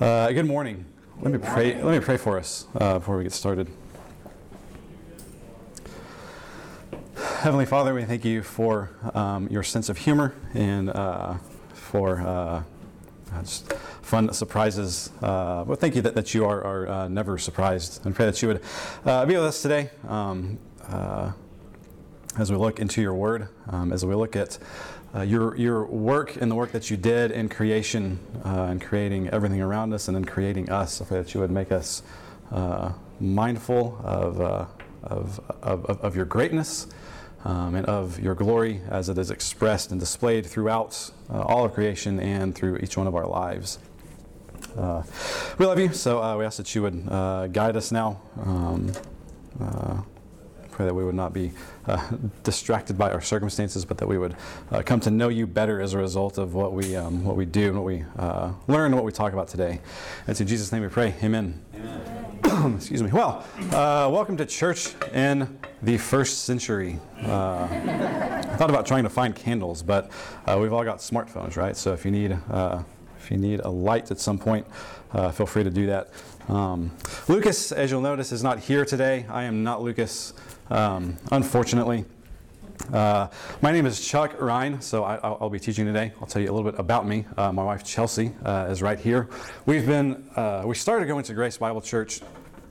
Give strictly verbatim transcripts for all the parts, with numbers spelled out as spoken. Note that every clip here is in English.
Uh, good morning. Let me pray. Let me pray for us uh, before we get started. Heavenly Father, we thank you for um, your sense of humor and uh, for uh, just fun surprises. Uh, well, thank you that, that you are, are uh, never surprised, and pray that you would uh, be with us today um, uh, as we look into your Word, um, as we look at Uh, your your work and the work that you did in creation, uh, in creating everything around us and in creating us. I pray that you would make us uh, mindful of, uh, of, of of your greatness um, and of your glory as it is expressed and displayed throughout uh, all of creation and through each one of our lives. Uh, we love you, so uh, we ask that you would uh, guide us now. Um, uh, Pray that we would not be uh, distracted by our circumstances, but that we would uh, come to know you better as a result of what we um, what we do and what we uh, learn and what we talk about today. And in Jesus' name we pray. Amen. Amen. Excuse me. Well, uh, welcome to church in the first century. Uh, I thought about trying to find candles, but uh, we've all got smartphones, right? So if you need uh, if you need a light at some point, uh, feel free to do that. Um, Lucas, as you'll notice, is not here today. I am not Lucas. Um, unfortunately, uh, my name is Chuck Ryan, so I, I'll, I'll be teaching today. I'll tell you a little bit about me. Uh, my wife Chelsea uh, is right here. We've been uh, we started going to Grace Bible Church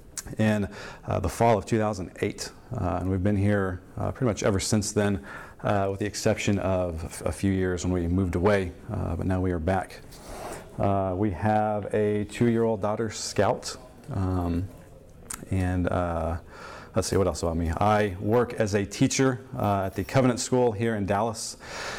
in uh, the fall of two thousand eight, uh, and we've been here uh, pretty much ever since then, uh, with the exception of a few years when we moved away. Uh, but now we are back. Uh, we have a two-year-old daughter, Scout, um, and. Uh, Let's see, what else about me? I work as a teacher uh, at the Covenant School here in Dallas.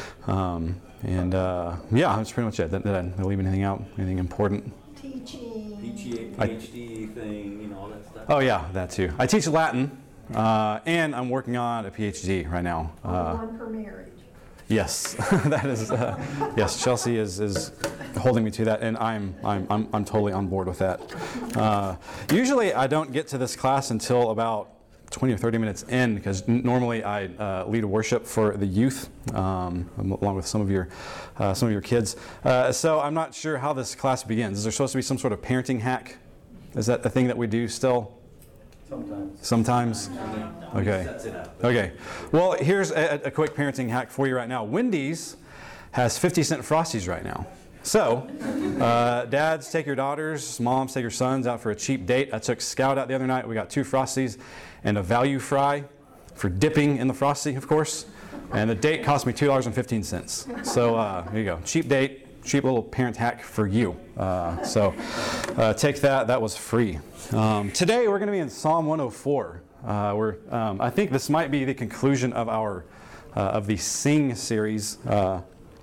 Um, and uh, yeah, that's pretty much it. Did, did I leave anything out? Anything important? Teaching. P H D I, thing, you know, all that stuff. Oh yeah, that too. I teach Latin, uh, and I'm working on a P H D right now. Uh, one per marriage. Yes, that is. Uh, yes, Chelsea is, is holding me to that, and I'm I'm I'm, I'm totally on board with that. Uh, usually, I don't get to this class until about twenty or thirty minutes in, because n- normally I uh, lead worship for the youth, um, along with some of your uh, some of your kids. Uh, so I'm not sure how this class begins. Is there supposed to be some sort of parenting hack? Is that a thing that we do still? Sometimes. Sometimes? Okay. Okay. Well, here's a, a quick parenting hack for you right now. Wendy's has fifty cent Frosties right now. So, uh, dads, take your daughters, moms, take your sons out for a cheap date. I took Scout out the other night. We got two Frosties and a value fry for dipping in the Frosty, of course. And the date cost me two dollars and fifteen cents. So, uh, here you go. Cheap date, cheap little parent hack for you. Uh, so, uh, take that. That was free. Um, today, we're going to be in Psalm one oh four. Uh, we're, um, I think this might be the conclusion of our uh, of the Sing series. Uh,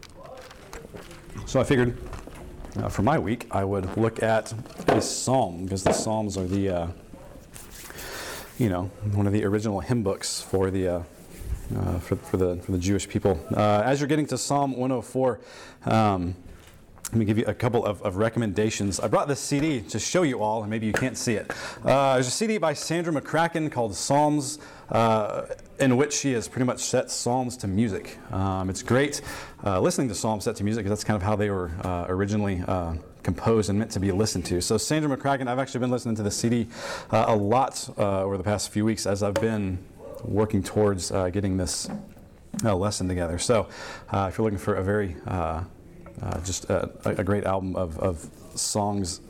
So I figured uh, for my week I would look at a psalm, because the Psalms are the, uh, you know, one of the original hymn books for the uh, uh, for, for the for the Jewish people. Uh, as you're getting to Psalm one oh four, um, let me give you a couple of, of recommendations. I brought this C D to show you all, and maybe you can't see it. Uh, there's a C D by Sandra McCracken called Psalms, uh, in which she has pretty much set Psalms to music. Um, it's great uh, listening to Psalms set to music, because that's kind of how they were uh, originally uh, composed and meant to be listened to. So Sandra McCracken, I've actually been listening to the C D uh, a lot uh, over the past few weeks as I've been working towards uh, getting this uh, lesson together. So uh, if you're looking for a very uh, Uh, just a, a great album of, of songs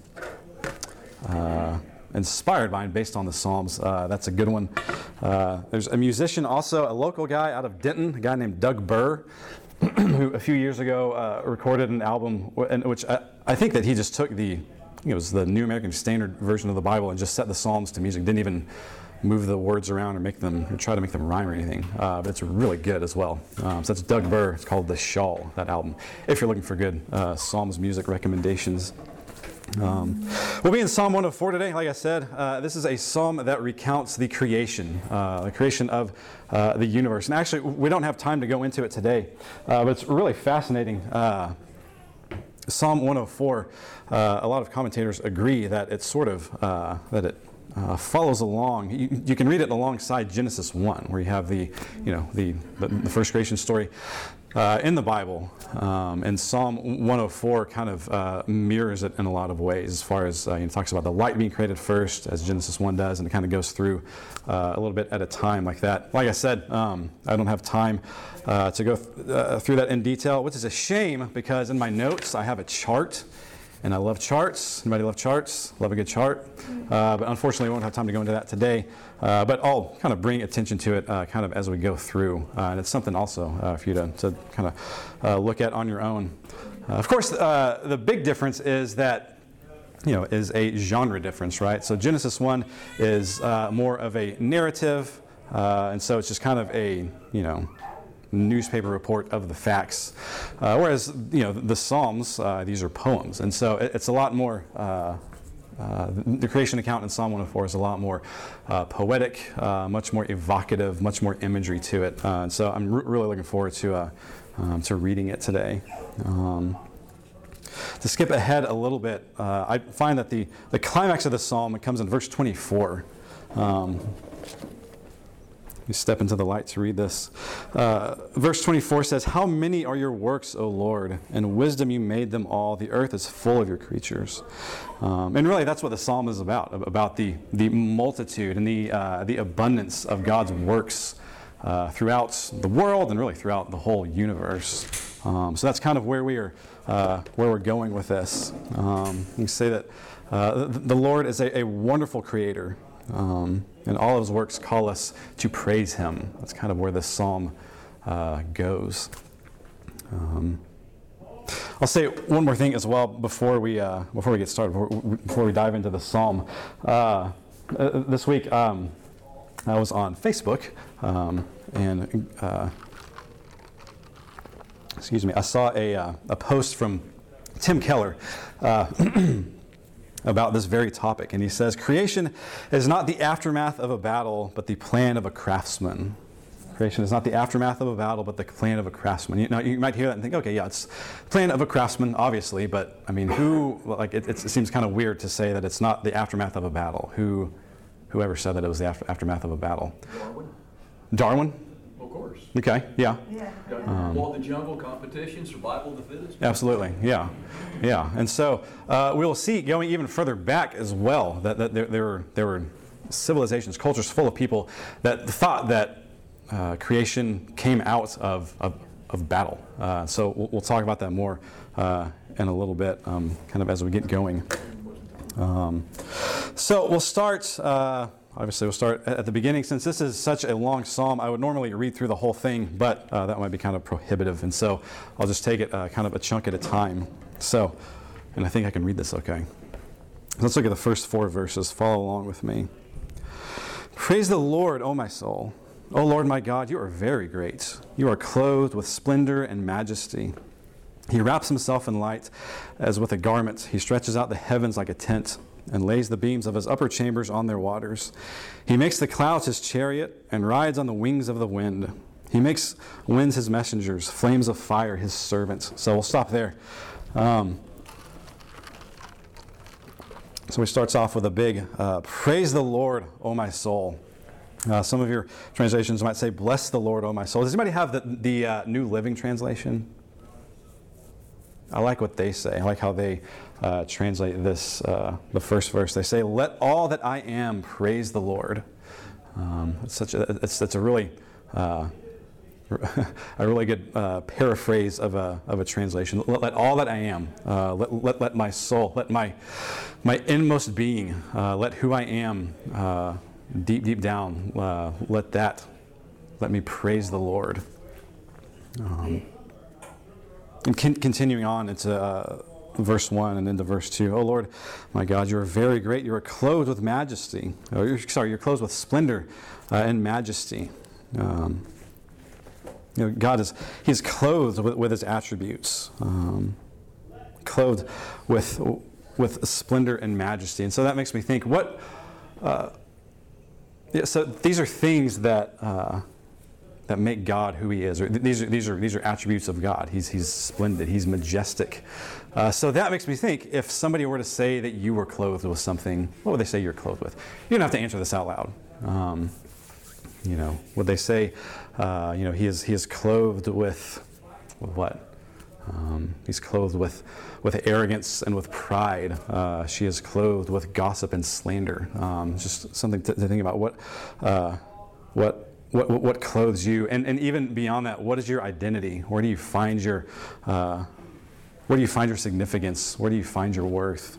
uh, inspired by and based on the Psalms. Uh, that's a good one. Uh, there's a musician also, a local guy out of Denton, a guy named Doug Burr, who a few years ago uh, recorded an album in which I, I think that he just took the, I think it was the New American Standard version of the Bible, and just set the Psalms to music. Didn't even move the words around or make them, or try to make them rhyme or anything. Uh, but it's really good as well. Um, so that's Doug Burr. It's called The Shawl, that album, if you're looking for good uh, Psalms music recommendations. Um, we'll be in Psalm one oh four today. Like I said, uh, this is a psalm that recounts the creation, uh, the creation of uh, the universe. And actually, we don't have time to go into it today, uh, but it's really fascinating. Uh, Psalm one oh four, uh, a lot of commentators agree that it's sort of, uh, that it Uh, follows along. You, you can read it alongside Genesis one, where you have the, you know, the, the, the first creation story. uh, in the Bible. Um, and Psalm one oh four kind of uh, mirrors it in a lot of ways, as far as uh, it talks about the light being created first, as Genesis one does, and it kind of goes through uh, a little bit at a time like that. Like I said, um, I don't have time uh, to go th- uh, through that in detail, which is a shame, because in my notes I have a chart. And I love charts. Anybody love charts? Love a good chart. Uh, but unfortunately, we won't have time to go into that today. Uh, but I'll kind of bring attention to it uh, kind of as we go through. Uh, and it's something also uh, for you to, to kind of uh, look at on your own. Uh, of course, uh, the big difference is that, you know, is a genre difference, right? So Genesis one is uh, more of a narrative. Uh, and so it's just kind of a, you know, newspaper report of the facts, uh, whereas you know the Psalms, uh, these are poems, and so it, it's a lot more. Uh, uh, the creation account in Psalm one oh four is a lot more uh, poetic, uh, much more evocative, much more imagery to it, uh, and so I'm re- really looking forward to uh, um, to reading it today. Um, to skip ahead a little bit, uh, I find that the the climax of the psalm, it comes in verse twenty-four. Um, You step into the light to read this. Uh, verse twenty-four says, "How many are your works, O Lord? In wisdom you made them all. The earth is full of your creatures." Um, and really, that's what the psalm is about, about the, the multitude and the, uh, the abundance of God's works uh, throughout the world and really throughout the whole universe. Um, so that's kind of where we are, uh, where we're going with this. Um, you say that uh, the, the Lord is a, a wonderful creator. Um, and all of his works call us to praise him. That's kind of where this psalm uh, goes. Um, I'll say one more thing as well before we uh, before we get started, before, before we dive into the psalm. Uh, uh, this week um, I was on Facebook um, and uh, excuse me, I saw a uh, a post from Tim Keller. Uh, about this very topic. And he says, "Creation is not the aftermath of a battle, but the plan of a craftsman." Creation is not the aftermath of a battle, but the plan of a craftsman. You know, you might hear that and think, okay, yeah, it's the plan of a craftsman, obviously, but I mean, who, like, it, it seems kind of weird to say that it's not the aftermath of a battle. Who, whoever said that it was the after, aftermath of a battle? Darwin. Darwin? Of course. Okay, yeah. Yeah. Um, Law of the jungle, competition, survival of the fittest. Absolutely, yeah, yeah. And so uh, we'll see, going even further back as well, that, that there, there, were, there were civilizations, cultures full of people that thought that uh, creation came out of, of, of battle. Uh, so we'll, we'll talk about that more uh, in a little bit, um, kind of as we get going. Um, so we'll start... Uh, Obviously, we'll start at the beginning. Since this is such a long psalm, I would normally read through the whole thing, but uh, that might be kind of prohibitive, and so I'll just take it uh, kind of a chunk at a time. So, and I think I can read this okay. Let's look at the first four verses. Follow along with me. "Praise the Lord, O my soul. O Lord my God, you are very great. You are clothed with splendor and majesty. He wraps himself in light as with a garment. He stretches out the heavens like a tent, and lays the beams of his upper chambers on their waters. He makes the clouds his chariot, and rides on the wings of the wind. He makes winds his messengers, flames of fire his servants." So we'll stop there. Um, so he starts off with a big, uh, "Praise the Lord, O my soul." Uh, some of your translations might say, "Bless the Lord, O my soul." Does anybody have the, the uh, New Living Translation? I like what they say. I like how they uh, translate this, uh, the first verse. They say, "Let all that I am praise the Lord." Um, it's such a, it's, it's a really, uh, a really good uh, paraphrase of a of a translation. Let, let all that I am, uh, let, let let my soul, let my my inmost being, uh, let who I am, uh, deep deep down, uh, let that, let me praise the Lord. Um, And con- continuing on into uh, verse one and into verse two. "O Lord, my God, you are very great. You are clothed with majesty." Oh, you're, sorry, you're clothed with splendor uh, and majesty. Um, you know, God is, he's clothed with, with his attributes. Um, clothed with, with splendor and majesty. And so that makes me think, what... Uh, yeah, so these are things that... Uh, that make God who he is. Or these are these are these are attributes of God. He's he's splendid. He's majestic. Uh, so that makes me think, if somebody were to say that you were clothed with something, what would they say you're clothed with? You don't have to answer this out loud. Um, you know, would they say, uh, you know, he is he is clothed with with what? Um, he's clothed with, with arrogance and with pride. Uh, she is clothed with gossip and slander. Um, just something to, to think about. What, uh, what, what, what clothes you? And, and even beyond that, what is your identity? Where do you find your, uh, where do you find your significance? Where do you find your worth?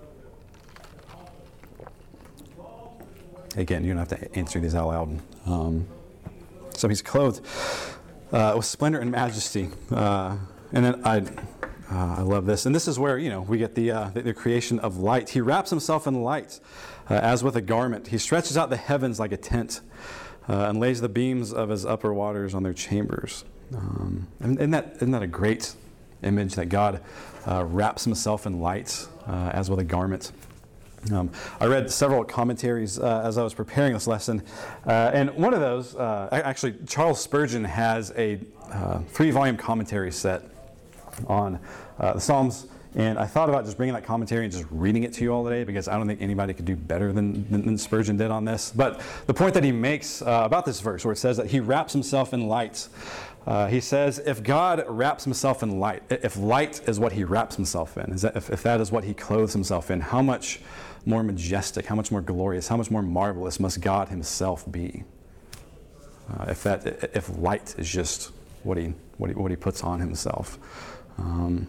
Again, you don't have to answer these out loud. Um, so he's clothed uh, with splendor and majesty. Uh, And then I, uh, I love this. And this is where, you know, we get the, uh, the, the creation of light. He wraps himself in light uh, as with a garment. He stretches out the heavens like a tent uh, and lays the beams of his upper waters on their chambers. Um, and isn't that, isn't that a great image that God uh, wraps himself in light uh, as with a garment? Um, I read several commentaries uh, as I was preparing this lesson, uh, and one of those, uh, actually, Charles Spurgeon has a uh, three-volume commentary set on uh, the Psalms, and I thought about just bringing that commentary and just reading it to you all today, because I don't think anybody could do better than, than, than Spurgeon did on this. But the point that he makes uh, about this verse, where it says that he wraps himself in light, uh, he says, if God wraps himself in light, if light is what he wraps himself in, is that, if, if that is what he clothes himself in, how much more majestic, how much more glorious, how much more marvelous must God himself be? Uh, if that, if light is just what he, what he, what he puts on himself. Um,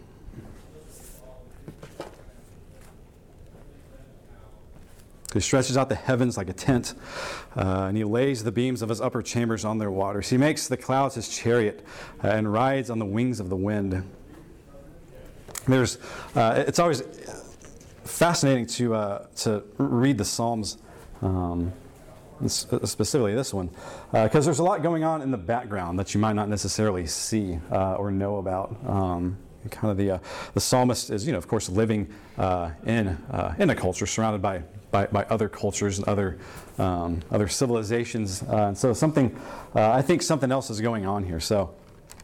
he stretches out the heavens like a tent, uh, and he lays the beams of his upper chambers on their waters. He makes the clouds his chariot uh, and rides on the wings of the wind. There's, uh, it's always fascinating to uh, to read the Psalms, um, specifically this one, because uh, there's a lot going on in the background that you might not necessarily see uh, or know about. Um, kind of the uh, the psalmist is, you know, of course, living uh, in uh, in a culture surrounded by by, by other cultures and other um, other civilizations, uh, and so something uh, I think something else is going on here. So.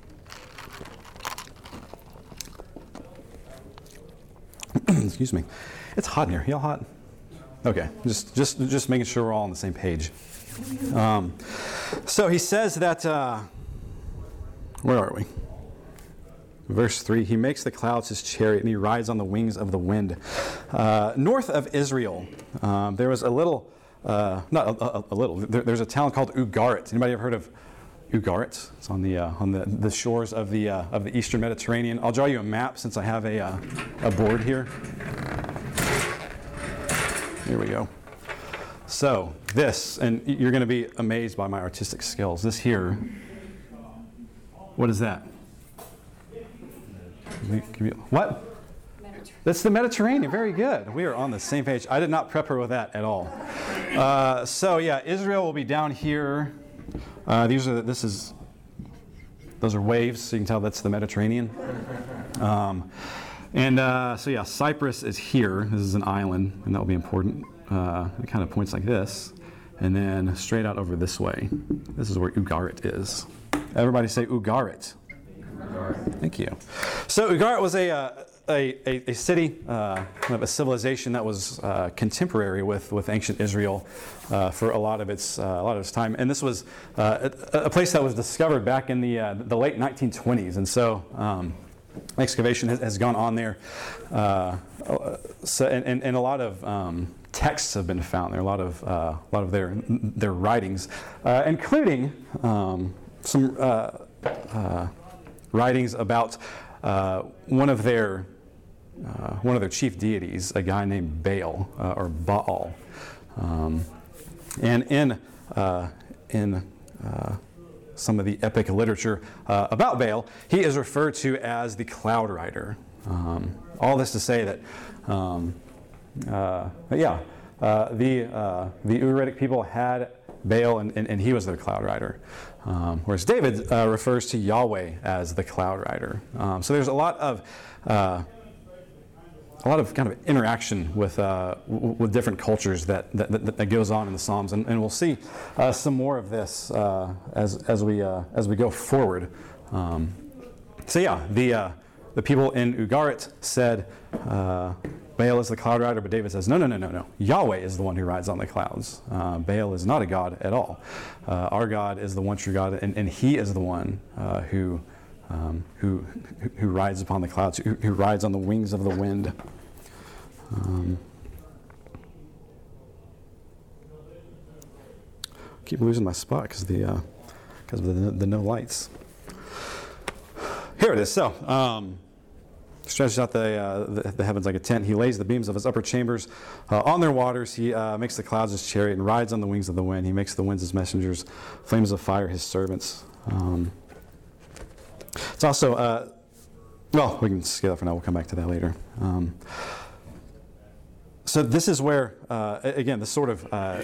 Excuse me. It's hot in here. Y'all hot? Okay. Just, just, just making sure we're all on the same page. Um, so he says that. Uh, where are we? Verse three. He makes the clouds his chariot, and he rides on the wings of the wind. Uh, north of Israel, um, there was a little. Uh, not a, a, a little. There, there's a town called Ugarit. Anybody ever heard of Ugarit? It's on the uh, on the, the shores of the uh, of the Eastern Mediterranean. I'll draw you a map since I have a uh, a board here. Here we go. So this, and you're going to be amazed by my artistic skills. This here, what is that? What? That's the Mediterranean. Very good. We are on the same page. I did not prep her with that at all. Uh, so yeah, Israel will be down here. Uh, these are this is those are waves, so you can tell that's the Mediterranean. Um, and uh, so yeah, Cyprus is here. This is an island, and that will be important. Uh, it kind of points like this, and then straight out over this way. This is where Ugarit is. Everybody say Ugarit. Ugarit. Thank you. So Ugarit was a uh, a, a, a city, uh, kind of a civilization that was uh, contemporary with, with ancient Israel uh, for a lot of its uh, a lot of its time, and this was uh, a, a place that was discovered back in the uh, the late nineteen twenties, and so um, excavation has, has gone on there. Uh, so and, and, and a lot of um, texts have been found there, a lot of uh, a lot of their their writings, uh, including um, some uh, uh, writings about uh, one of their uh, one of their chief deities, a guy named Baal uh, or Baal, um, and in uh, in uh, some of the epic literature uh, about Baal, he is referred to as the Cloud Rider. Um, all this to say that, um, uh, yeah, uh, the uh, the Ugaritic people had Baal, and, and, and he was their Cloud Rider. Um, whereas David uh, refers to Yahweh as the Cloud Rider. Um, so there's a lot of uh, a lot of kind of interaction with uh, w- with different cultures that, that that, that goes on in the Psalms, and, and we'll see uh, some more of this uh, as as we uh, as we go forward. Um, so yeah, the uh, the people in Ugarit said uh, Baal is the Cloud Rider, but David says no, no, no, no, no. Yahweh is the one who rides on the clouds. Uh, Baal is not a god at all. Uh, our God is the one true God, and, and He is the one uh, who um, who, who who rides upon the clouds, who, who rides on the wings of the wind. Um, keep losing my spot because the uh, because of the, the no lights. Here it is. So, um, stretches out the, uh, the the heavens like a tent. He lays the beams of his upper chambers uh, on their waters. He uh, makes the clouds his chariot and rides on the wings of the wind. He makes the winds his messengers, flames of fire his servants. Um, it's also, uh, well, we can skip that for now. We'll come back to that later. Um, so this is where, uh, again, this sort of uh,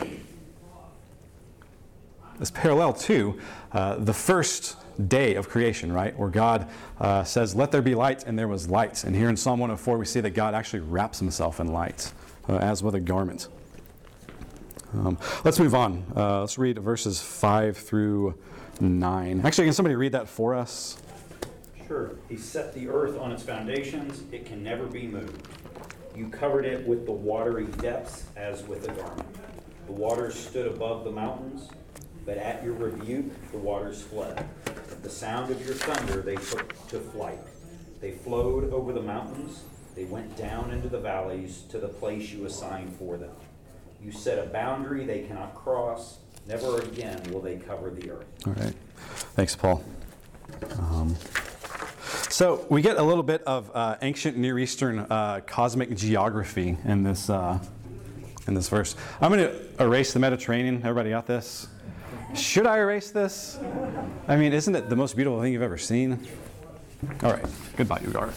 is parallel to uh, the first day of creation, right? Where God uh, says, let there be light, and there was light. And here in Psalm one oh four, we see that God actually wraps himself in light, uh, as with a garment. Um, let's move on. Uh, let's read verses five through nine. Actually, can somebody read that for us? Sure. He set the earth on its foundations. It can never be moved. You covered it with the watery depths as with a garment. The waters stood above the mountains, but at your rebuke, the waters fled. At the sound of your thunder, they took to flight. They flowed over the mountains. They went down into the valleys to the place you assigned for them. You set a boundary they cannot cross. Never again will they cover the earth. All right. Thanks, Paul. Um, so we get a little bit of uh, ancient Near Eastern uh, cosmic geography in this uh, in this verse. I'm going to erase the Mediterranean. Everybody got this? Should I erase this? I mean, isn't it the most beautiful thing you've ever seen? All right. Goodbye, Ugar.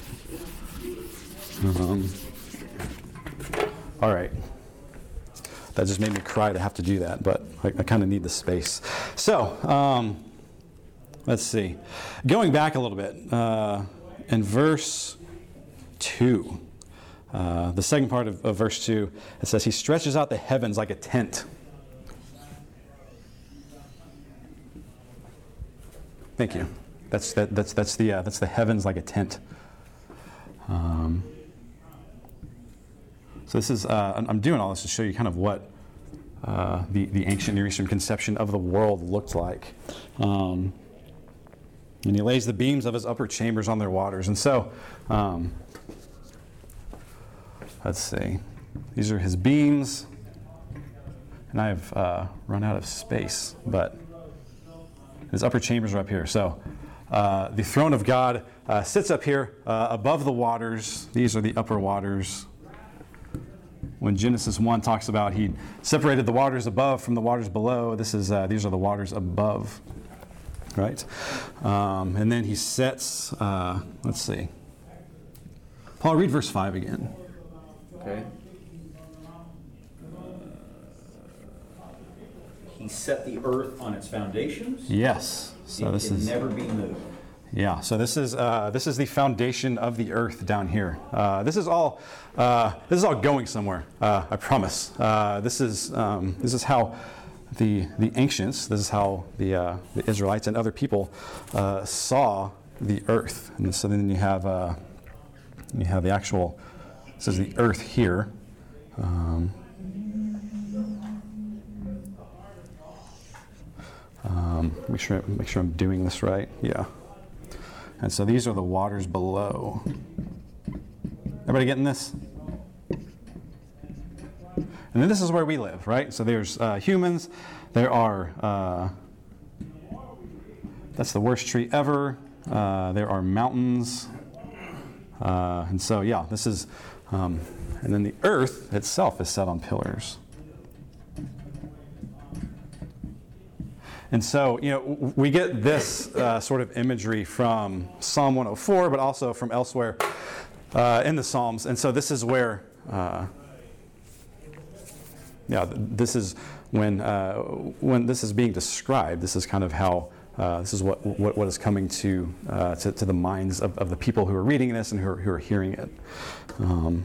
Um, all right. That just made me cry to have to do that, but I, I kind of need the space. So, um, let's see. Going back a little bit, uh, in verse two, uh, the second part of, of verse two, it says, he stretches out the heavens like a tent. Thank you. That's that, that's that's the uh, that's the heavens like a tent. Um, so this is uh, I'm doing all this to show you kind of what uh, the the ancient Near Eastern conception of the world looked like. Um, and he lays the beams of his upper chambers on their waters. And so, um, let's see. These are his beams, and I have uh, run out of space, but. His upper chambers are up here. So uh, the throne of God uh, sits up here uh, above the waters. These are the upper waters. When Genesis one talks about he separated the waters above from the waters below, this is uh, these are the waters above, right? Um, and then he sets, uh, let's see. Paul, read verse five again. Okay. He set the earth on its foundations. Yes. So it this can is never be moved. Yeah. So this is uh, this is the foundation of the earth down here. Uh, this is all uh, this is all going somewhere. Uh, I promise. Uh, this is um, this is how the the ancients. This is how the uh, the Israelites and other people uh, saw the earth. And so then you have uh, you have the actual. This is the earth here. Um, Um, make sure make sure I'm doing this right. Yeah. And so these are the waters below. Everybody getting this? And then this is where we live, right? So there's uh, humans. There are. Uh, that's the worst tree ever. Uh, there are mountains. Uh, and so yeah, this is. Um, and then the earth itself is set on pillars. And so, you know, we get this uh, sort of imagery from Psalm one oh four, but also from elsewhere uh, in the Psalms. And so this is where, uh, yeah, this is when uh, when this is being described. This is kind of how uh, this is what, what what is coming to uh, to, to the minds of, of the people who are reading this and who are, who are hearing it. Um,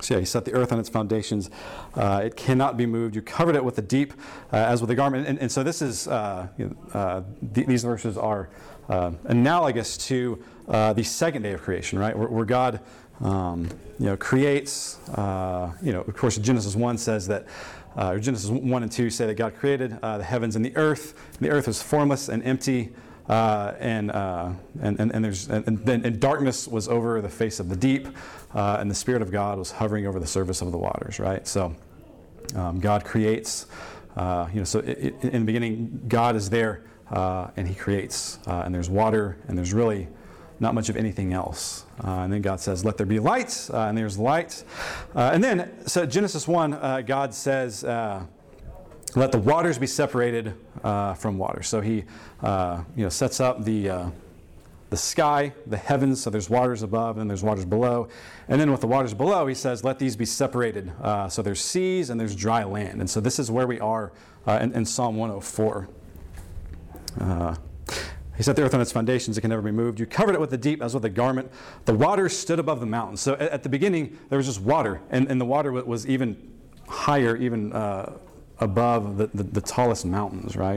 So yeah, he set the earth on its foundations. Uh, it cannot be moved. You covered it with the deep uh, as with a garment. And, and so this is, uh, you know, uh, th- these verses are uh, analogous to uh, the second day of creation, right? Where, where God, um, you know, creates, uh, you know, of course, Genesis one says that, uh, or Genesis one and two say that God created uh, the heavens and the earth. And the earth was formless and empty. Uh, and, uh, and and and there's and, and, and darkness was over the face of the deep, uh, and the Spirit of God was hovering over the surface of the waters. Right. So um, God creates. Uh, you know. So it, it, in the beginning, God is there, uh, and He creates. Uh, and there's water, and there's really not much of anything else. Uh, and then God says, "Let there be light," uh, and there's light. Uh, and then, so Genesis one, uh, God says. Uh, Let the waters be separated uh, from water. So he, uh, you know, sets up the uh, the sky, the heavens. So there's waters above and there's waters below. And then with the waters below, he says, let these be separated. Uh, so there's seas and there's dry land. And so this is where we are uh, in, in Psalm one oh four. Uh, He set the earth on its foundations, it can never be moved. You covered it with the deep as with a garment. The waters stood above the mountains. So at, at the beginning, there was just water. And, and the water was even higher, even uh, above the, the, the tallest mountains, right?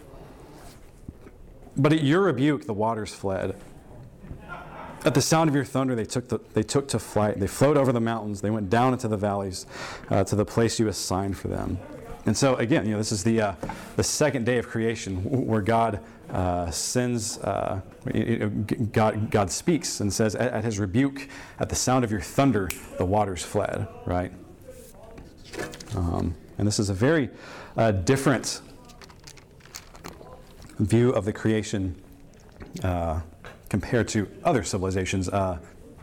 But at your rebuke, the waters fled. At the sound of your thunder, they took the, they took to flight. They flowed over the mountains. They went down into the valleys uh, to the place you assigned for them. And so again, you know, this is the uh, the second day of creation, where God uh, sends, uh, God God speaks and says, at, at His rebuke, at the sound of your thunder, the waters fled. Right. Um, And this is a very uh, different view of the creation uh, compared to other civilizations uh,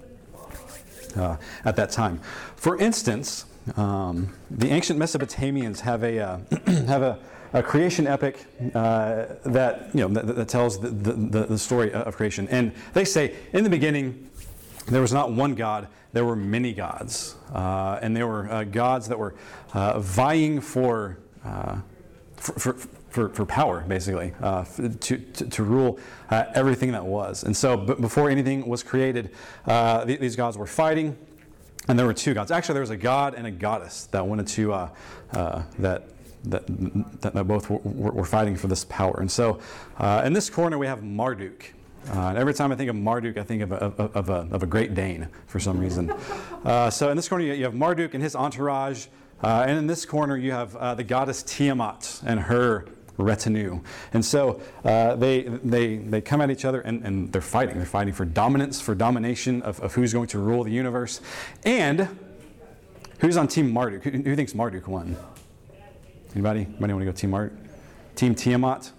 uh, at that time. For instance, um, the ancient Mesopotamians have a uh, have a, a creation epic uh, that you know that, that tells the, the, the story of creation, and they say in the beginning there was not one God. There were many gods, uh, and there were uh, gods that were uh, vying for, uh, for, for, for for power, basically, uh, to, to to rule uh, everything that was. And so, b- before anything was created, uh, th- these gods were fighting, and there were two gods. Actually, there was a god and a goddess that wanted to uh, uh, that. That, that both were, were fighting for this power. And so, uh, in this corner, we have Marduk. Uh, and every time I think of Marduk, I think of a, of, of, a, of a Great Dane for some reason. Uh, so in this corner, you have Marduk and his entourage. Uh, and in this corner, you have uh, the goddess Tiamat and her retinue. And so uh, they, they, they come at each other and, and they're fighting. They're fighting for dominance, for domination of, of who's going to rule the universe. And who's on Team Marduk? Who, who thinks Marduk won? Anybody? Anybody want to go Team Marduk? Team Tiamat?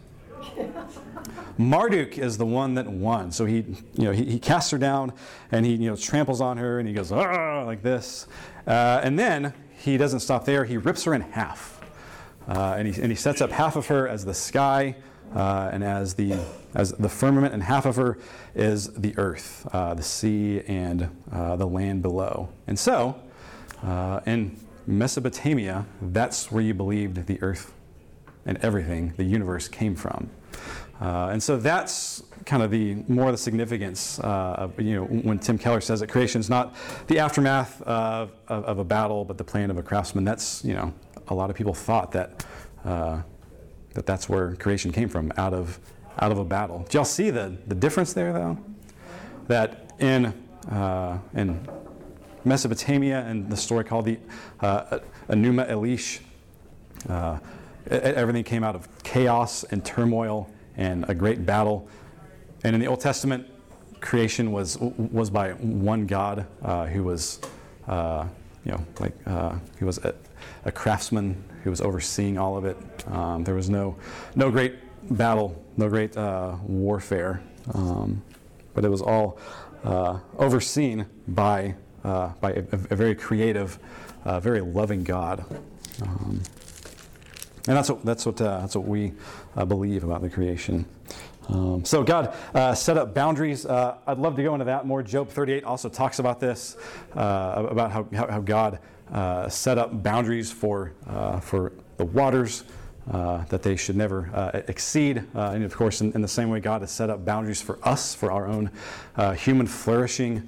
Marduk is the one that won. So he, you know, he, he casts her down, and he, you know, tramples on her, and he goes ah, like this, uh, and then he doesn't stop there. He rips her in half, uh, and he and he sets up half of her as the sky, uh, and as the as the firmament, and half of her is the earth, uh, the sea, and uh, the land below. And so, uh, in Mesopotamia, that's where you believed the earth and everything, the universe, came from. Uh, and so that's kind of the more the significance uh, of, you know, when Tim Keller says that creation is not the aftermath of, of, of a battle, but the plan of a craftsman. That's, you know, a lot of people thought that uh, that that's where creation came from, out of out of a battle. Do y'all see the the difference there, though? That in uh, in Mesopotamia, and the story called the uh, Enuma Elish, uh, everything came out of chaos and turmoil and a great battle. And in the Old Testament, creation was was by one God uh, who was, uh, you know, like uh, he was a, a craftsman who was overseeing all of it. Um, there was no no great battle, no great uh, warfare, um, but it was all uh, overseen by uh, by a, a very creative, uh, very loving God. Um, And that's what that's what uh, that's what we uh, believe about the creation. Um, so God uh, set up boundaries. Uh, I'd love to go into that more. Job thirty-eight also talks about this, uh, about how how, how God uh, set up boundaries for uh, for the waters, uh, that they should never uh, exceed. Uh, and of course, in, in the same way, God has set up boundaries for us, for our own uh, human flourishing.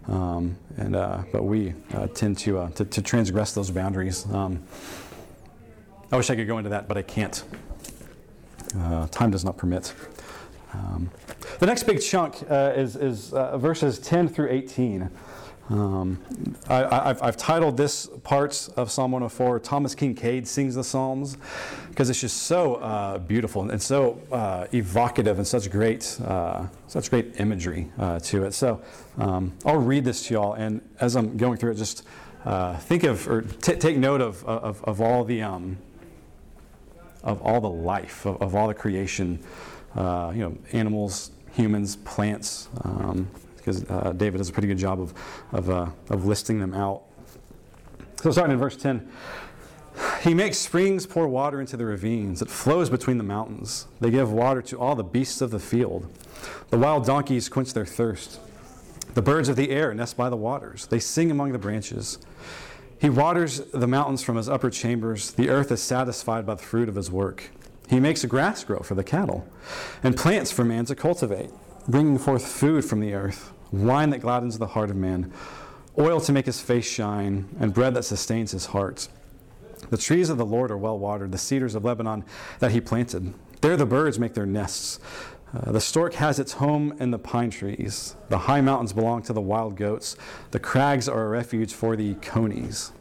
Um, and uh, but we uh, tend to, uh, to to transgress those boundaries. Um, I wish I could go into that, but I can't. Uh, time does not permit. Um, the next big chunk uh, is, is uh, verses ten through eighteen. Um, I, I've, I've titled this part of Psalm one oh four, Thomas Kincaid Sings the Psalms, because it's just so uh, beautiful and so uh, evocative and such great, uh, such great imagery uh, to it. So um, I'll read this to y'all, and as I'm going through it, just uh, think of or t- take note of, of, of all the um, of all the life of, of all the creation, uh, you know, animals, humans, plants. Um, because uh, David does a pretty good job of of, uh, of listing them out. So starting in verse ten, he makes springs pour water into the ravines. It flows between the mountains. They give water to all the beasts of the field. The wild donkeys quench their thirst. The birds of the air nest by the waters. They sing among the branches. He waters the mountains from his upper chambers. The earth is satisfied by the fruit of his work. He makes grass grow for the cattle and plants for man to cultivate, bringing forth food from the earth, wine that gladdens the heart of man, oil to make his face shine, and bread that sustains his heart. The trees of the Lord are well watered, the cedars of Lebanon that he planted. There the birds make their nests. Uh, the stork has its home in the pine trees. The high mountains belong to the wild goats. The crags are a refuge for the conies.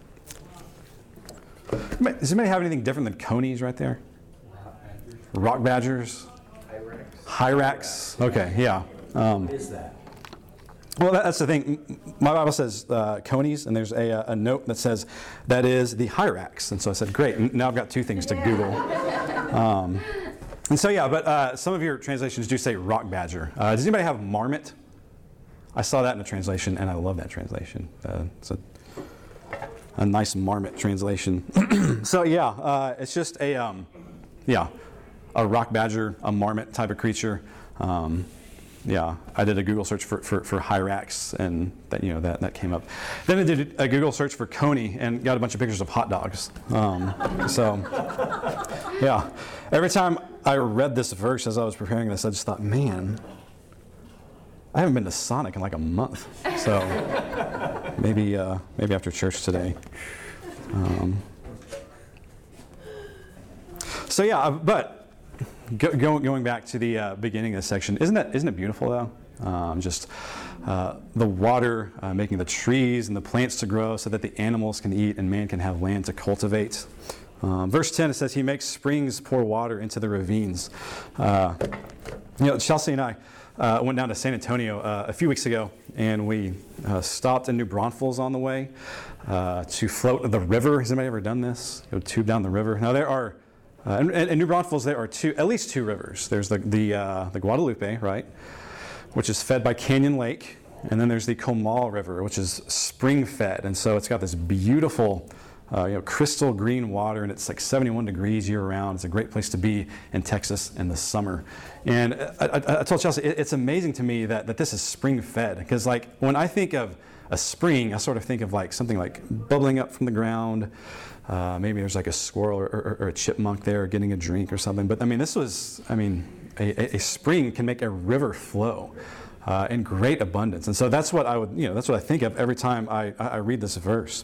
Does anybody have anything different than conies right there? Rock badgers? Hyrax. Okay, yeah. Um, What is that? well, that, that's the thing. My Bible says uh, conies, and there's a, a note that says that is the Hyrax. And so I said, great, now I've got two things to Google. Um, and so, yeah, but uh, some of your translations do say rock badger. Uh, does anybody have marmot? I saw that in a translation, and I love that translation. Uh, it's a, a nice marmot translation. So, yeah, uh, it's just a, um, yeah, a rock badger, a marmot type of creature. Um, yeah, I did a Google search for, for, for Hyrax, and that you know that, that came up. Then I did a Google search for coney and got a bunch of pictures of hot dogs. Um, so, yeah, every time I read this verse as I was preparing this, I just thought, man, I haven't been to Sonic in like a month. So maybe uh, maybe after church today. Um, so yeah, but. Go, go, going back to the uh, beginning of the section, isn't that isn't it beautiful though? Um, just uh, the water uh, making the trees and the plants to grow, so that the animals can eat and man can have land to cultivate. Um, verse ten, it says, "He makes springs pour water into the ravines." Uh, you know, Chelsea and I uh, went down to San Antonio uh, a few weeks ago, and we uh, stopped in New Braunfels on the way uh, to float the river. Has anybody ever done this? Go tube down the river. Now there are. Uh, in, in New Braunfels, there are two, at least two rivers. There's the the, uh, the Guadalupe, right, which is fed by Canyon Lake, and then there's the Comal River, which is spring-fed, and so it's got this beautiful, uh, you know, crystal green water, and it's like seventy-one degrees year-round. It's a great place to be in Texas in the summer. And I, I, I told Chelsea, it, it's amazing to me that that this is spring-fed, because like when I think of a spring, I sort of think of like something like bubbling up from the ground. Uh, maybe there's like a squirrel or, or, or a chipmunk there getting a drink or something. But I mean, this was, I mean, a, a spring can make a river flow uh, in great abundance. And so that's what I would, you know, that's what I think of every time I, I read this verse.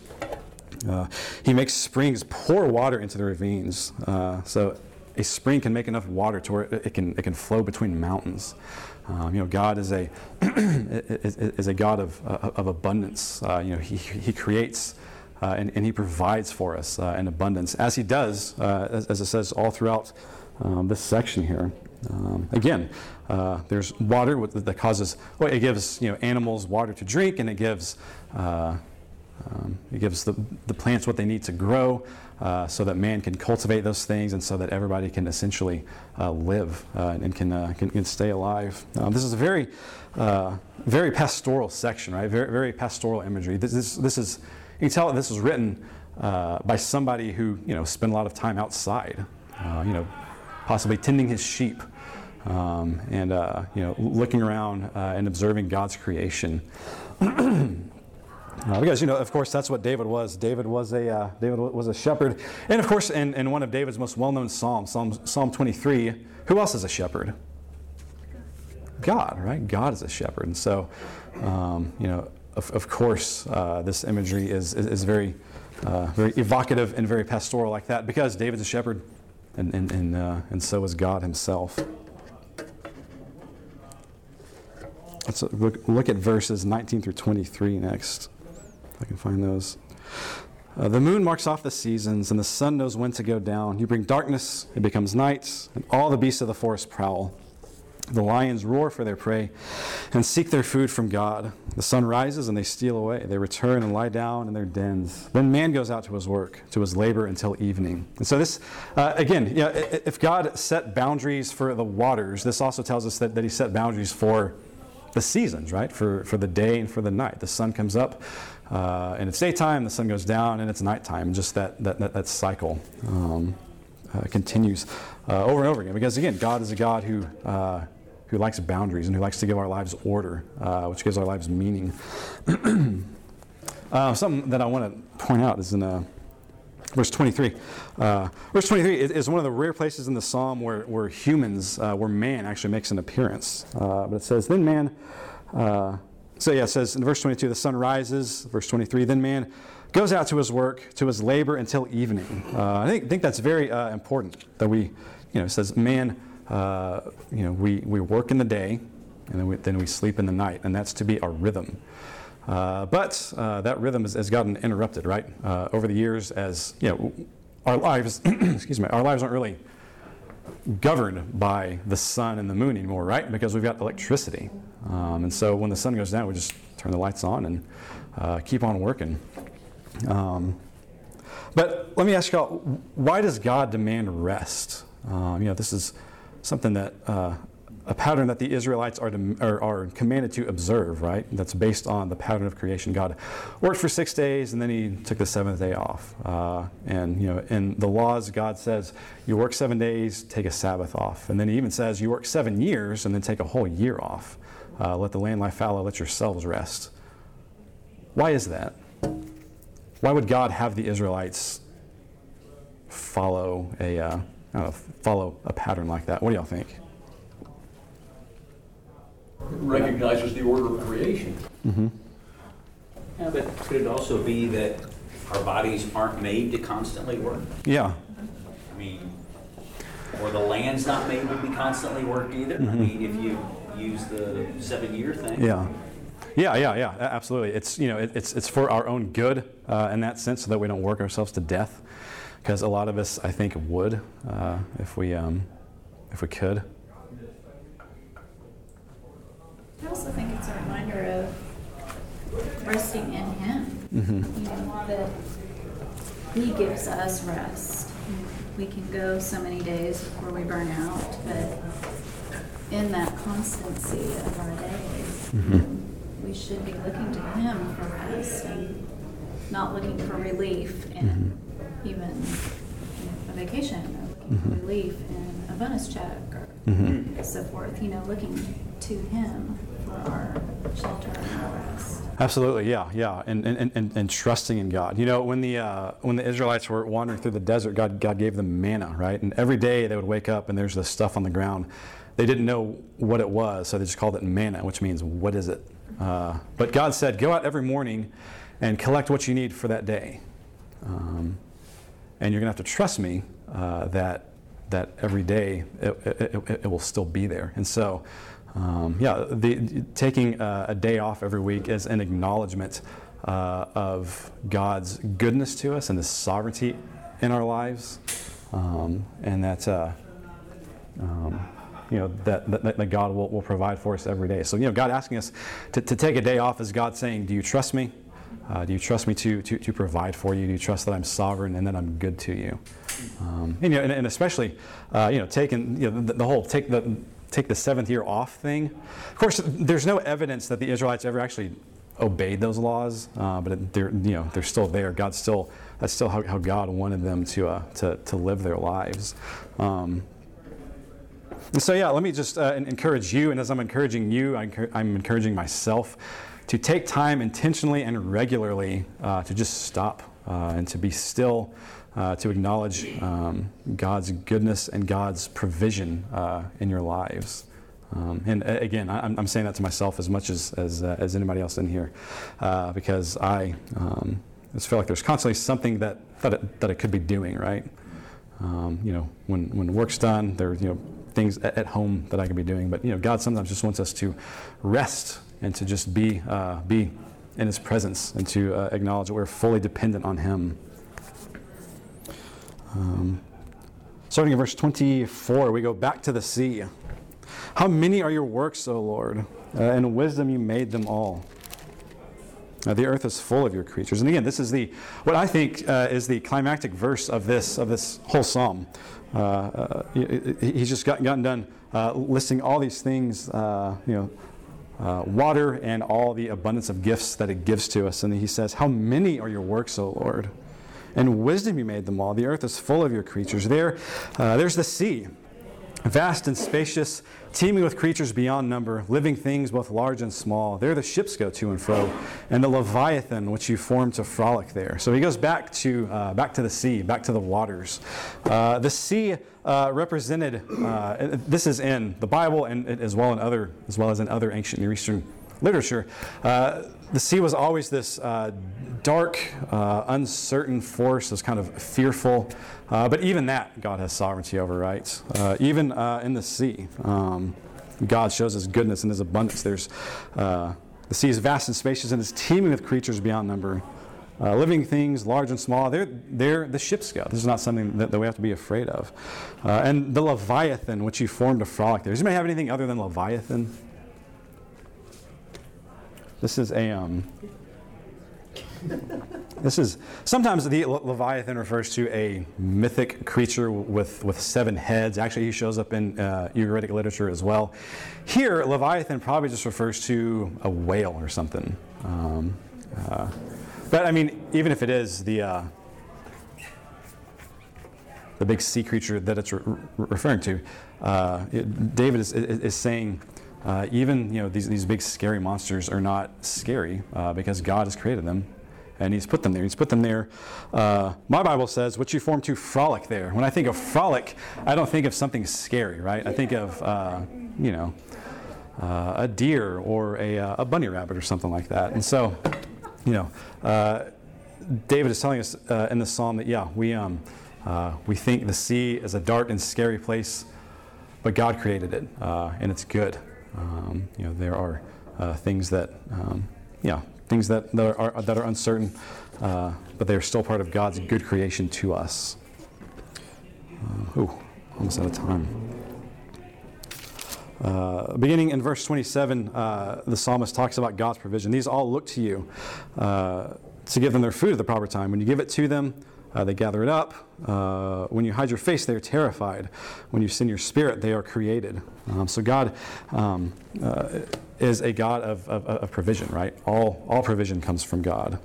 Uh, he makes springs pour water into the ravines. Uh, so a spring can make enough water to where it, it can it can flow between mountains. Um, you know, God is a is, is a God of uh, of abundance. Uh, you know, he he creates. Uh, and, and he provides for us uh, in abundance, as he does, uh, as, as it says all throughout um, this section here. Um, again, uh, there's water that causes, well, it gives you know animals water to drink, and it gives uh, um, it gives the, the plants what they need to grow, uh, so that man can cultivate those things, and so that everybody can essentially uh, live uh, and can, uh, can can stay alive. Um, this is a very uh, very pastoral section, right? Very very pastoral imagery. This this, this is. You can tell that this was written uh, by somebody who, you know, spent a lot of time outside, uh, you know, possibly tending his sheep, um, and, uh, you know, looking around uh, and observing God's creation. uh, because, you know, of course, that's what David was. David was a uh, David was a shepherd, and of course, in, in one of David's most well-known psalms, Psalm Psalm twenty-three, who else is a shepherd? God, right? God is a shepherd, and so, um, you know. of, of course, uh, this imagery is, is, is very, uh, very evocative and very pastoral like that, because David's a shepherd, and, and, and, uh, and so is God himself. Let's look, look at verses nineteen through twenty-three next, if I can find those. Uh, the moon marks off the seasons, and the sun knows when to go down. You bring darkness, it becomes night, and all the beasts of the forest prowl. The lions roar for their prey and seek their food from God. The sun rises and they steal away. They return and lie down in their dens. Then man goes out to his work, to his labor until evening. And so this, uh, again, you know, if God set boundaries for the waters, this also tells us that, that he set boundaries for the seasons, right? For, for the day and for the night. The sun comes up uh, and it's daytime, the sun goes down and it's nighttime. Just that, that, that, that cycle um, uh, continues uh, over and over again. Because again, God is a God who... Uh, who likes boundaries and who likes to give our lives order, uh, which gives our lives meaning. uh, something that I want to point out is in uh, verse twenty-three. Uh, verse twenty-three is, is one of the rare places in the psalm where, where humans, uh, where man actually makes an appearance. Uh, but it says, then man, uh, so yeah, it says in verse twenty-two, the sun rises. Verse twenty-three, then man goes out to his work, to his labor until evening. Uh, I think, think that's very uh, important that we, you know, it says man, Uh, you know, we, we work in the day, and then we, then we sleep in the night, and that's to be our rhythm. Uh, but uh, that rhythm has, has gotten interrupted, right? Uh, over the years, as you know, our lives, excuse me, our lives aren't really governed by the sun and the moon anymore, right? Because we've got electricity, um, and so when the sun goes down, we just turn the lights on and uh, keep on working. Um, but let me ask y'all, why does God demand rest? Um, you know, this is something that, uh, a pattern that the Israelites are, to, are, are commanded to observe, right? That's based on the pattern of creation. God worked for six days and then he took the seventh day off. Uh, and, you know, in the laws, God says, you work seven days, take a Sabbath off. And then he even says, you work seven years and then take a whole year off. Uh, let the land lie fallow, let yourselves rest. Why is that? Why would God have the Israelites follow a... Uh, Uh, follow a pattern like that? What do y'all think? Recognizes the order of creation. Mm-hmm. Yeah, but could it also be that our bodies aren't made to constantly work? Yeah. I mean, or the land's not made to be constantly worked either. Mm-hmm. I mean, if you use the seven-year thing. Yeah. Yeah, yeah, yeah, a- absolutely. It's, you know, it, it's it's for our own good uh, in that sense, so that we don't work ourselves to death. Because a lot of us, I think, would uh, if we um, if we could. I also think it's a reminder of resting in Him. Mm-hmm. You know, that He gives us rest. We can go so many days before we burn out, but in that constancy of our days, Mm-hmm. we should be looking to Him for rest and not looking for relief in Mm-hmm. even you know, a vacation, or looking Mm-hmm. for relief in a bonus check, or Mm-hmm. so forth. You know, looking to Him for our shelter and our rest. Absolutely, yeah, yeah, and and, and, and trusting in God. You know, when the uh, when the Israelites were wandering through the desert, God God gave them manna, right? And every day they would wake up and there's this stuff on the ground. They didn't know what it was, so they just called it manna, which means what is it? Uh, but God said, go out every morning and collect what you need for that day. Um, and you're going to have to trust me uh, that that every day it, it, it, it will still be there. And so, um, yeah, the, taking uh, a day off every week is an acknowledgement uh, of God's goodness to us and His sovereignty in our lives, um, and that uh, um, you know that, that, that God will, will provide for us every day. So, you know, God asking us to, to take a day off is God saying, do you trust me? Uh, do you trust me to, to, to provide for you? Do you trust that I'm sovereign and that I'm good to you? Um, and, you know, and, and especially, uh, you know, taking you know the, the whole take the take the seventh year off thing. Of course, there's no evidence that the Israelites ever actually obeyed those laws, uh, but they're you know they're still there. God still that's still how, how God wanted them to uh, to to live their lives. Um, and so yeah, let me just uh, encourage you, and as I'm encouraging you, I encourage, I'm encouraging myself to take time intentionally and regularly uh, to just stop uh, and to be still, uh, to acknowledge um, God's goodness and God's provision uh, in your lives. Um, and uh, again, I, I'm saying that to myself as much as as, uh, as anybody else in here, uh, because I um, just feel like there's constantly something that that it, that it could be doing, right? Um, you know, when when work's done, there you know things at, at home that I could be doing, but you know, God sometimes just wants us to rest and to just be uh, be in His presence and to uh, acknowledge that we're fully dependent on Him. Um, starting in verse twenty-four, we go back to the sea. How many are your works, O Lord? Uh, in wisdom you made them all. Uh, the earth is full of your creatures. And again, this is the what I think uh, is the climactic verse of this of this whole psalm. Uh, uh, he, he's just got, gotten done uh, listing all these things, uh, you know, uh, water and all the abundance of gifts that it gives to us. And he says, "How many are your works, O Lord? In wisdom you made them all. The earth is full of your creatures." There, uh, there's the sea. Vast and spacious, teeming with creatures beyond number, living things both large and small. There the ships go to and fro, and the Leviathan which you formed to frolic there. So he goes back to uh, back to the sea, back to the waters. Uh, the sea uh, represented. Uh, this is in the Bible and as well in other as well as in other ancient Near Eastern literature. Uh, the sea was always this uh, dark, uh, uncertain force, this kind of fearful. Uh, but even that, God has sovereignty over, right? Uh, even uh, in the sea, um, God shows His goodness and His abundance. There's uh, the sea is vast and spacious and is teeming with creatures beyond number, uh, living things large and small. They're they're the ships go. This is not something that, that we have to be afraid of. Uh, and the Leviathan, which you formed to frolic there. Does anybody have anything other than Leviathan? This is a, um, this is, sometimes the Le- Leviathan refers to a mythic creature with, with seven heads. Actually, he shows up in uh, Ugaritic literature as well. Here, Leviathan probably just refers to a whale or something. Um, uh, but I mean, even if it is the, uh, the big sea creature that it's re- re- referring to, uh, it, David is, is, is saying, Uh, even you know these these big scary monsters are not scary uh, because God has created them, and He's put them there. He's put them there. Uh, my Bible says, "Which you formed to frolic there." When I think of frolic, I don't think of something scary, right? I think of uh, you know uh, a deer or a uh, a bunny rabbit or something like that. And so, you know, uh, David is telling us uh, in the psalm that yeah, we um uh, we think the sea is a dark and scary place, but God created it, uh, and it's good. Um, you know, there are uh, things that, um, yeah, things that, that are that are uncertain, uh, but they are still part of God's good creation to us. Uh, ooh, almost out of time. Uh, beginning in verse twenty-seven, uh, the psalmist talks about God's provision. These all look to you uh, to give them their food at the proper time. When you give it to them, Uh, they gather it up. Uh, when you hide your face, they are terrified. When you send your spirit, they are created. Um, so God um, uh, is a God of, of, of provision, right? All all provision comes from God.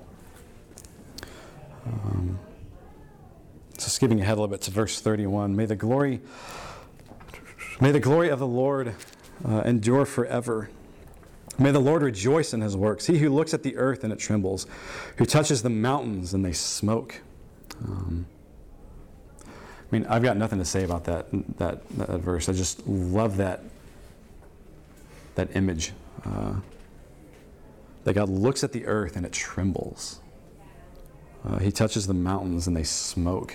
Um, so skipping ahead a little bit to verse thirty-one. May the glory, may the glory of the Lord uh, endure forever. May the Lord rejoice in His works. He who looks at the earth and it trembles, who touches the mountains and they smoke. Um, I mean, I've got nothing to say about that, that that verse. I just love that that image. Uh, that God looks at the earth and it trembles. Uh, he touches the mountains and they smoke.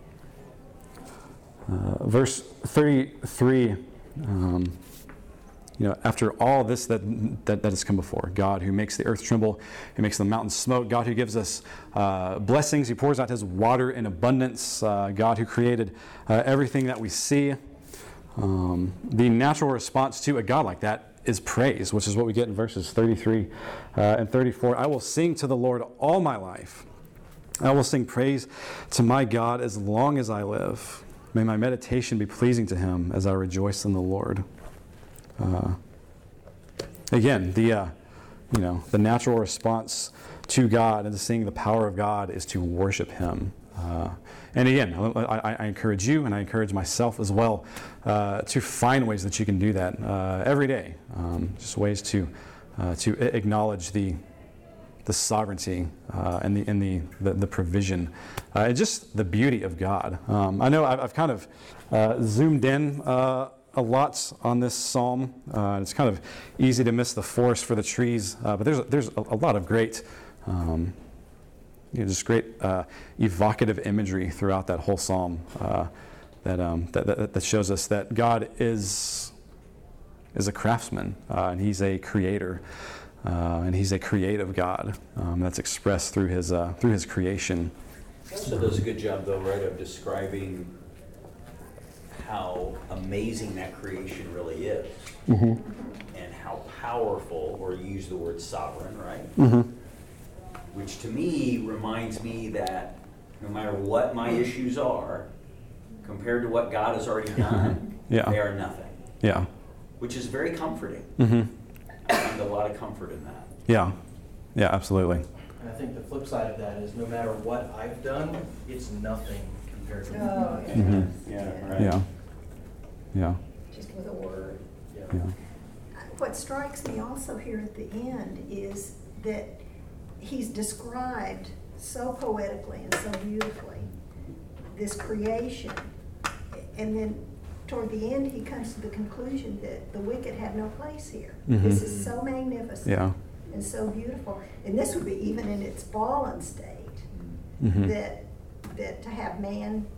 Uh, verse thirty-three. Um, You know, after all this that, that that has come before, God who makes the earth tremble, who makes the mountains smoke, God who gives us uh, blessings, He pours out His water in abundance, uh, God who created uh, everything that we see. Um, the natural response to a God like that is praise, which is what we get in verses thirty-three uh, and thirty-four. I will sing to the Lord all my life. I will sing praise to my God as long as I live. May my meditation be pleasing to Him as I rejoice in the Lord. Uh, again, the uh, you know the natural response to God and to seeing the power of God is to worship Him. Uh, and again, I, I encourage you and I encourage myself as well uh, to find ways that you can do that uh, every day. Um, just ways to uh, to acknowledge the the sovereignty uh, and the and the the, the provision uh, and just the beauty of God. Um, I know I've, I've kind of uh, zoomed in. Uh, a lot on this psalm. Uh, it's kind of easy to miss the forest for the trees, uh, but there's there's a, a lot of great, um, you know, just great uh, evocative imagery throughout that whole psalm uh, that, um, that that that shows us that God is is a craftsman uh, and He's a creator. Uh, and He's a creative God um, that's expressed through His uh, through His creation. He also does a good job, though, right, of describing how amazing that creation really is, Mm-hmm. and how powerful, or you use the word sovereign, right? Mm-hmm. Which to me reminds me that no matter what my issues are, compared to what God has already done, Yeah. they are nothing. Yeah. Which is very comforting. Mm-hmm. I find a lot of comfort in that. Yeah. Yeah. Absolutely. And I think the flip side of that is no matter what I've done, it's nothing compared to Oh, yeah. Mm-hmm. Yeah, right. Yeah. Yeah. Just with a word. Yeah. Yeah. What strikes me also here at the end is that he's described so poetically and so beautifully this creation, and then toward the end he comes to the conclusion that the wicked have no place here. Mhm. This is so magnificent Yeah. and so beautiful, and this would be even in its fallen state, Mm-hmm. that that to have man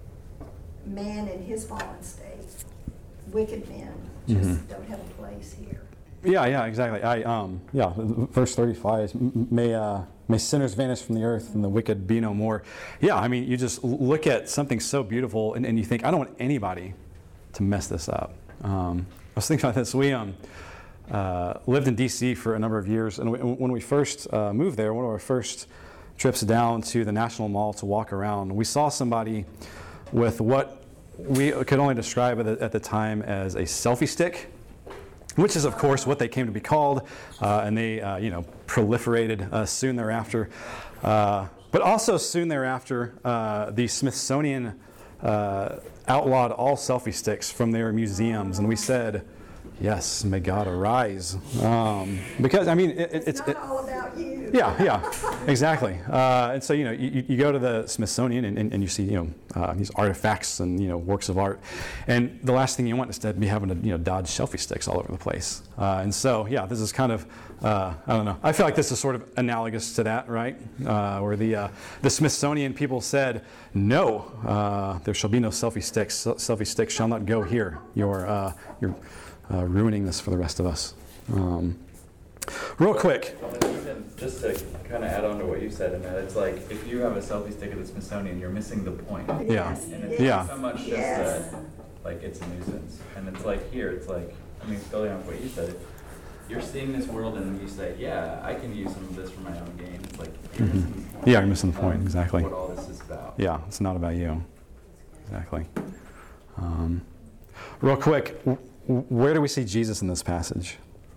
man in his fallen state, wicked men just Mhm. don't have a place here. Yeah. Yeah. Exactly. I um. Yeah. Verse thirty-five is, "M- may uh, may sinners vanish from the earth and the wicked be no more." Yeah. I mean, you just look at something so beautiful and, and you think, I don't want anybody to mess this up. Um, I was thinking about this. We um. Uh, lived in D C for a number of years, and we, when we first uh, moved there, one of our first trips down to the National Mall to walk around, we saw somebody with what we could only describe at the, at the time as a selfie stick, which is, of course, what they came to be called, uh, and they, uh, you know, proliferated uh, soon thereafter. Uh, but also soon thereafter, uh, the Smithsonian uh, outlawed all selfie sticks from their museums, and we said, yes, may God arise. Um, because, I mean, it, it, It's, it's... not It, all about you. yeah, yeah, exactly. Uh, and so, you know, you, you go to the Smithsonian and, and, and you see, you know, uh, these artifacts and, you know, works of art. And the last thing you want is to be having to, you know, dodge selfie sticks all over the place. Uh, and so, yeah, this is kind of, uh, I don't know. I feel like this is sort of analogous to that, right? Uh, where the, uh, the Smithsonian people said, no, uh, there shall be no selfie sticks. Selfie sticks shall not go here. You're, uh, you're uh, ruining this for the rest of us. Um, real quick. Well, and even just to kind of add on to what you said, and that it's like if you have a selfie stick at the Smithsonian, you're missing the point. Yeah. Yes, And it's Yeah. not so much just yes. that, like, it's a nuisance. And it's like here, it's like, I mean, building on what you said, you're seeing this world and you say, yeah, I can use some of this for my own gain. It's like, you're Mhm. missing the point. Yeah, you're missing the point, of exactly. What all this is about. Yeah, it's not about you. Exactly. Um, real quick, w- w- where do we see Jesus in this passage?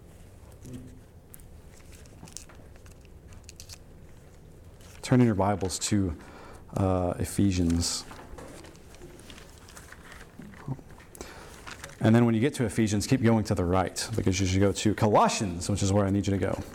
Turn in your Bibles to uh, Ephesians. And then when you get to Ephesians, keep going to the right, because you should go to Colossians, which is where I need you to go.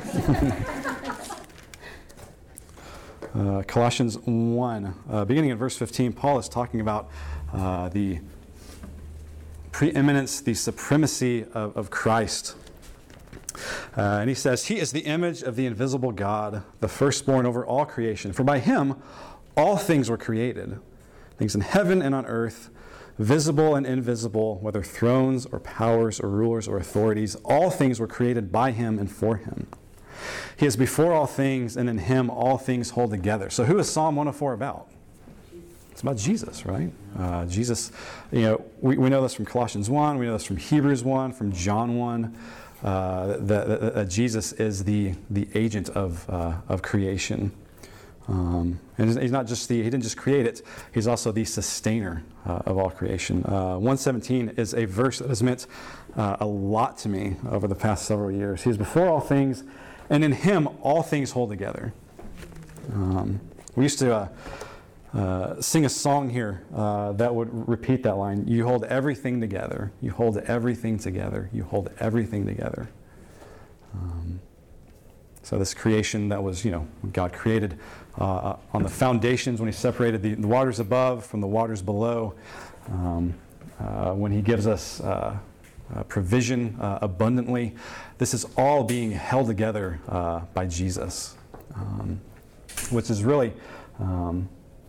Uh, Colossians one, uh, beginning in verse fifteen, Paul is talking about uh, the preeminence, the supremacy of, of Christ. Uh, and he says, He is the image of the invisible God, the firstborn over all creation. For by Him all things were created, things in heaven and on earth, visible and invisible, whether thrones or powers or rulers or authorities. All things were created by Him and for Him. He is before all things, and in Him all things hold together. So who is Psalm one oh four about? It's about Jesus, right? Uh, Jesus, you know, we, we know this from Colossians one, we know this from Hebrews one, from John one, uh, that, that, that Jesus is the, the agent of, uh, of creation. Um, and he's not just the, he didn't just create it, he's also the sustainer uh, of all creation. Uh, one seventeen is a verse that has meant uh, a lot to me over the past several years. He is before all things, and in Him all things hold together. Um, we used to uh, uh, sing a song here uh, that would repeat that line. You hold everything together. You hold everything together. You hold everything together. Um, so this creation that was, you know, God created uh, on the foundations when He separated the, the waters above from the waters below. Um, uh, when He gives us uh, uh, provision uh, abundantly, this is all being held together uh, by Jesus, um, which is really, um,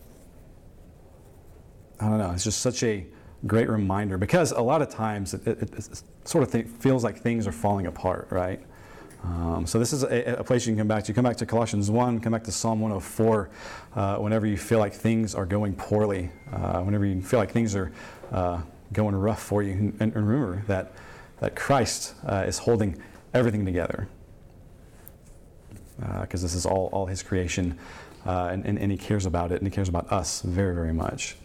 I don't know, it's just such a great reminder, because a lot of times it, it, it sort of th- feels like things are falling apart, right? Um, so this is a, a place you can come back to. Come back to Colossians one, come back to Psalm one oh four, uh, whenever you feel like things are going poorly, uh, whenever you feel like things are uh, going rough for you. And, and remember that, that Christ uh, is holding everything together, because uh, this is all, all His creation, uh, and, and, and He cares about it, and He cares about us very, very much.